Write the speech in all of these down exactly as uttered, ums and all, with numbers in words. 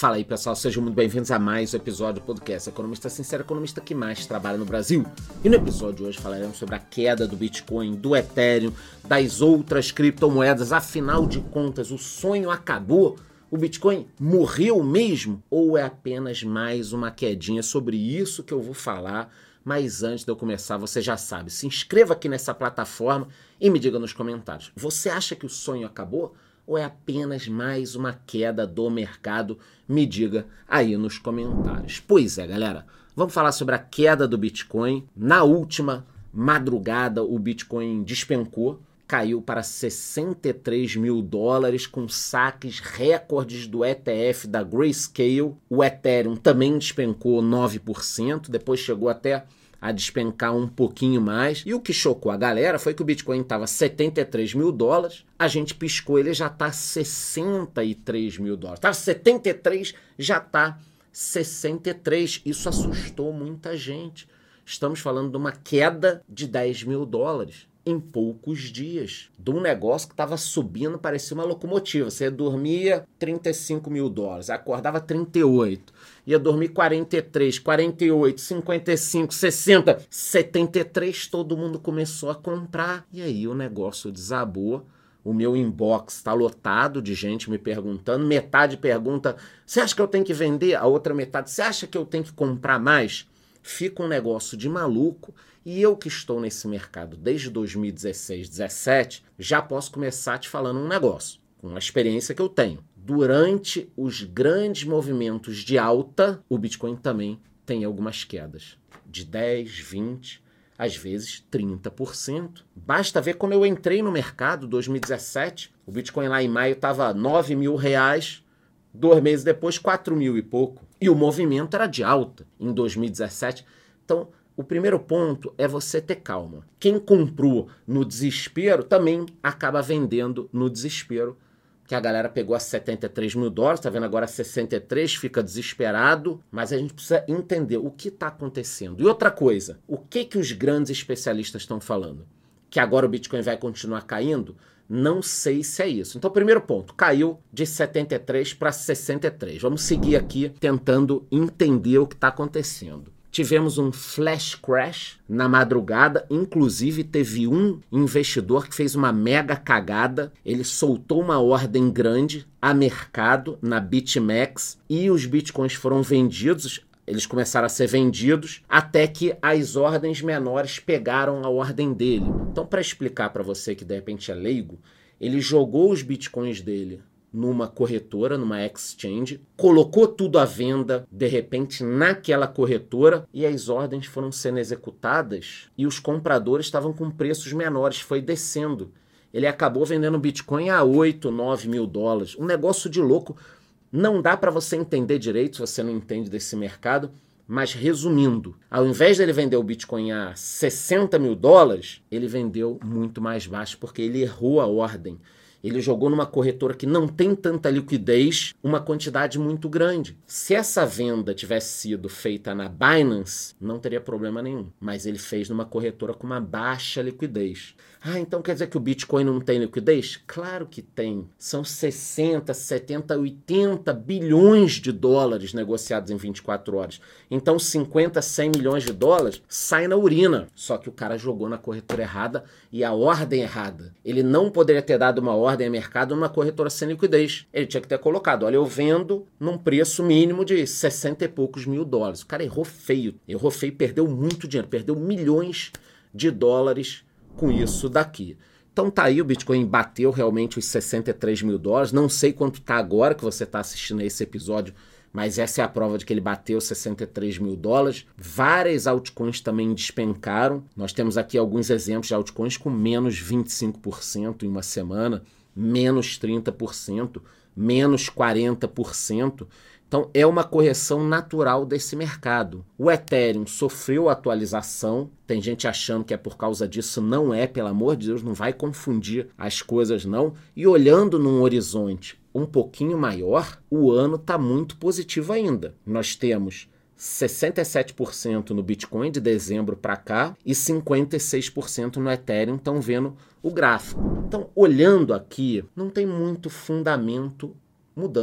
Fala aí, pessoal, sejam muito bem-vindos a mais um episódio do podcast Economista Sincero, economista que mais trabalha no Brasil. E no episódio de hoje falaremos sobre a queda do Bitcoin, do Ethereum, das outras criptomoedas. Afinal de contas, o sonho acabou? O Bitcoin morreu mesmo? Ou é apenas mais uma quedinha? Sobre isso que eu vou falar. Mas antes de eu começar, você já sabe, se inscreva aqui nessa plataforma e me diga nos comentários. Você acha que o sonho acabou? Ou é apenas mais uma queda do mercado? Me diga aí nos comentários. Pois é, galera, vamos falar sobre a queda do Bitcoin. Na última madrugada, o Bitcoin despencou, caiu para sessenta e três mil dólares, com saques recordes do E T F da Grayscale. O Ethereum também despencou nove por cento, depois chegou até a despencar um pouquinho mais. E o que chocou a galera foi que o Bitcoin estava setenta e três mil dólares, a gente piscou, ele já está sessenta e três mil dólares. Estava setenta e três, já está sessenta e três. Isso assustou muita gente. Estamos falando de uma queda de dez mil dólares em poucos dias, de um negócio que estava subindo, parecia uma locomotiva. Você dormia trinta e cinco mil dólares, acordava trinta e oito, ia dormir quarenta e três, quarenta e oito, cinquenta e cinco, sessenta, setenta e três, todo mundo começou a comprar. E aí o negócio desabou. O meu inbox está lotado de gente me perguntando. Metade pergunta, você acha que eu tenho que vender? A outra metade, você acha que eu tenho que comprar mais? Fica um negócio de maluco. E eu que estou nesse mercado desde dois mil e dezesseis, dezessete, já posso começar te falando um negócio, com a experiência que eu tenho. Durante os grandes movimentos de alta, o Bitcoin também tem algumas quedas, de dez, vinte, às vezes trinta por cento. Basta ver quando eu entrei no mercado, dois mil e dezessete, o Bitcoin lá em maio estava nove mil reais, dois meses depois quatro mil e pouco. E o movimento era de alta em dois mil e dezessete. Então, o primeiro ponto é você ter calma. Quem comprou no desespero também acaba vendendo no desespero, que a galera pegou a setenta e três mil dólares, tá vendo agora sessenta e três, fica desesperado, mas a gente precisa entender o que está acontecendo. E outra coisa, o que, que os grandes especialistas estão falando? Que agora o Bitcoin vai continuar caindo? Não sei se é isso. Então, primeiro ponto, caiu de setenta e três para sessenta e três. Vamos seguir aqui tentando entender o que está acontecendo. Tivemos um flash crash na madrugada, inclusive teve um investidor que fez uma mega cagada. Ele soltou uma ordem grande a mercado na BitMEX e os bitcoins foram vendidos. Eles começaram a ser vendidos até que as ordens menores pegaram a ordem dele. Então, para explicar para você que de repente é leigo, ele jogou os bitcoins dele numa corretora, numa exchange, colocou tudo à venda, de repente, naquela corretora, e as ordens foram sendo executadas e os compradores estavam com preços menores, foi descendo. Ele acabou vendendo Bitcoin a oito, nove mil dólares. Um negócio de louco. Não dá para você entender direito se você não entende desse mercado, mas resumindo, ao invés dele vender o Bitcoin a sessenta mil dólares, ele vendeu muito mais baixo, porque ele errou a ordem. Ele jogou numa corretora que não tem tanta liquidez, uma quantidade muito grande. Se essa venda tivesse sido feita na Binance, não teria problema nenhum. Mas ele fez numa corretora com uma baixa liquidez. Ah, então quer dizer que o Bitcoin não tem liquidez? Claro que tem. São sessenta, setenta, oitenta bilhões de dólares negociados em vinte e quatro horas. Então cinquenta, cem milhões de dólares sai na urina. Só que o cara jogou na corretora errada e a ordem errada. Ele não poderia ter dado uma ordem a mercado numa corretora sem liquidez. Ele tinha que ter colocado, olha, eu vendo num preço mínimo de sessenta e poucos mil dólares. O cara errou feio. Errou feio e perdeu muito dinheiro. Perdeu milhões de dólares com isso daqui. Então tá aí, o Bitcoin bateu realmente os sessenta e três mil dólares. Não sei quanto tá agora que você tá assistindo a esse episódio, mas essa é a prova de que ele bateu sessenta e três mil dólares. Várias altcoins também despencaram. Nós temos aqui alguns exemplos de altcoins com menos vinte e cinco por cento em uma semana, menos trinta por cento, menos quarenta por cento. Então é uma correção natural desse mercado. O Ethereum sofreu atualização, tem gente achando que é por causa disso, não é, pelo amor de Deus, não vai confundir as coisas não. E olhando num horizonte um pouquinho maior, o ano está muito positivo ainda. Nós temos sessenta e sete por cento no Bitcoin de dezembro para cá e cinquenta e seis por cento no Ethereum, estão vendo o gráfico. Então, olhando aqui, não tem muito fundamento mudando.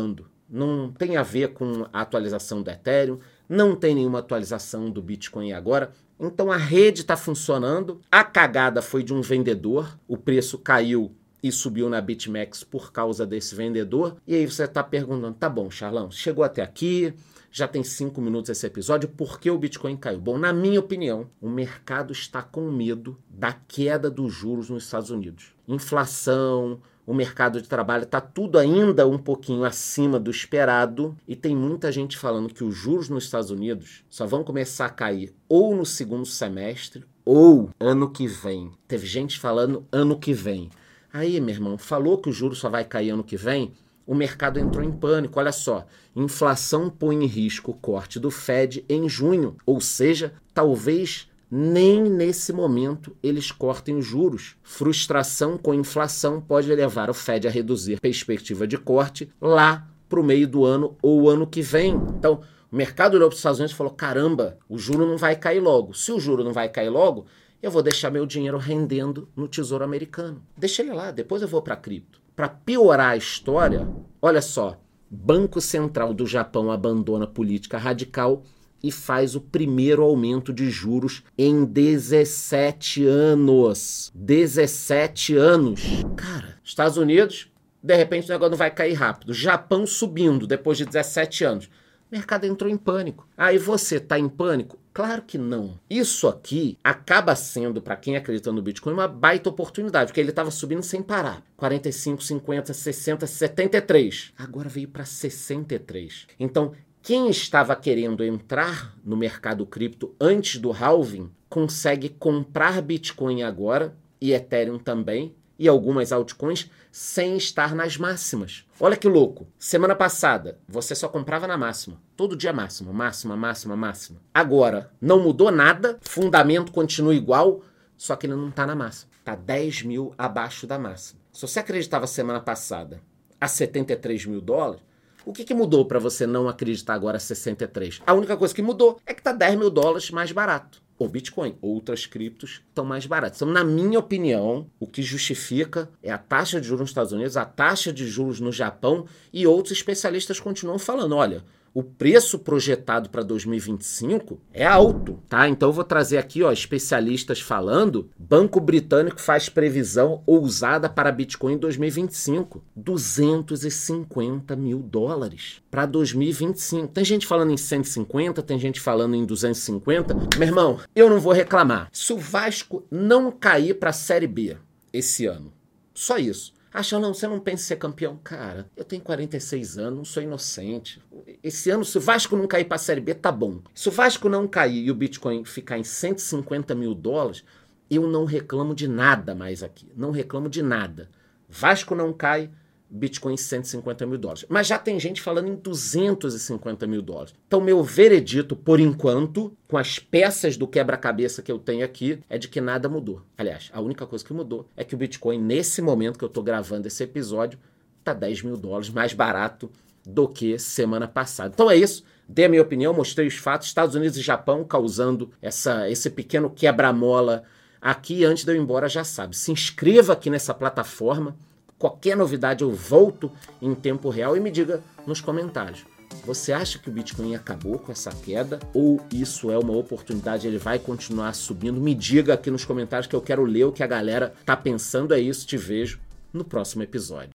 não tem a ver com a atualização do Ethereum, não tem nenhuma atualização do Bitcoin agora. Então a rede está funcionando, a cagada foi de um vendedor, o preço caiu e subiu na BitMEX por causa desse vendedor. E aí você está perguntando, tá bom, Charlão, chegou até aqui, já tem cinco minutos esse episódio, por que o Bitcoin caiu? Bom, na minha opinião, o mercado está com medo da queda dos juros nos Estados Unidos. Inflação, o mercado de trabalho está tudo ainda um pouquinho acima do esperado e tem muita gente falando que os juros nos Estados Unidos só vão começar a cair ou no segundo semestre ou ano que vem. Teve gente falando ano que vem. Aí, meu irmão, falou que o juro só vai cair ano que vem, o mercado entrou em pânico. Olha só, inflação põe em risco o corte do Fed em junho, ou seja, talvez nem nesse momento eles cortem os juros. Frustração com inflação pode levar o Fed a reduzir a perspectiva de corte lá para o meio do ano ou ano que vem. Então, o mercado olhou para os Estados Unidos e falou, caramba, o juro não vai cair logo. Se o juro não vai cair logo, eu vou deixar meu dinheiro rendendo no Tesouro Americano. Deixa ele lá, depois eu vou para cripto. Para piorar a história, olha só, Banco Central do Japão abandona política radical e faz o primeiro aumento de juros em dezessete anos. dezessete anos. Cara, Estados Unidos, de repente o negócio não vai cair rápido. Japão subindo depois de dezessete anos. O mercado entrou em pânico. Aí você está em pânico? Claro que não. Isso aqui acaba sendo, para quem acredita no Bitcoin, uma baita oportunidade, porque ele estava subindo sem parar. quarenta e cinco, cinquenta, sessenta, setenta e três. Agora veio para sessenta e três. Então, quem estava querendo entrar no mercado cripto antes do halving, consegue comprar Bitcoin agora, e Ethereum também, e algumas altcoins, sem estar nas máximas. Olha que louco. Semana passada, você só comprava na máxima. Todo dia máxima, máxima, máxima, máxima. Agora, não mudou nada, fundamento continua igual, só que ele não está na máxima. Está dez mil abaixo da máxima. Se você acreditava semana passada a setenta e três mil dólares, o que, que mudou para você não acreditar agora a sessenta e três? A única coisa que mudou é que está dez mil dólares mais barato. O Bitcoin, outras criptos estão mais baratas. Então, na minha opinião, o que justifica é a taxa de juros nos Estados Unidos, a taxa de juros no Japão, e outros especialistas continuam falando, olha, o preço projetado para dois mil e vinte e cinco é alto, tá? Então eu vou trazer aqui, ó, especialistas falando, Banco Britânico faz previsão ousada para Bitcoin em dois mil e vinte e cinco, duzentos e cinquenta mil dólares para dois mil e vinte e cinco. Tem gente falando em cento e cinquenta, tem gente falando em duzentos e cinquenta. Meu irmão, eu não vou reclamar. Se o Vasco não cair para a Série B esse ano, só isso. Acha, não, você não pensa em ser campeão? Cara, eu tenho quarenta e seis anos, não sou inocente. Esse ano, se o Vasco não cair para a Série B, tá bom. Se o Vasco não cair e o Bitcoin ficar em cento e cinquenta mil dólares, eu não reclamo de nada mais aqui. Não reclamo de nada. Vasco não cai, Bitcoin em cento e cinquenta mil dólares. Mas já tem gente falando em duzentos e cinquenta mil dólares. Então, meu veredito, por enquanto, com as peças do quebra-cabeça que eu tenho aqui, é de que nada mudou. Aliás, a única coisa que mudou é que o Bitcoin, nesse momento que eu estou gravando esse episódio, está dez mil dólares mais barato do que semana passada. Então é isso. Dei a minha opinião, mostrei os fatos. Estados Unidos e Japão causando essa, esse pequeno quebra-mola aqui. Antes de eu ir embora, já sabe. Se inscreva aqui nessa plataforma. Qualquer novidade eu volto em tempo real e me diga nos comentários. Você acha que o Bitcoin acabou com essa queda? Ou isso é uma oportunidade, ele vai continuar subindo? Me diga aqui nos comentários que eu quero ler o que a galera tá pensando. É isso, te vejo no próximo episódio.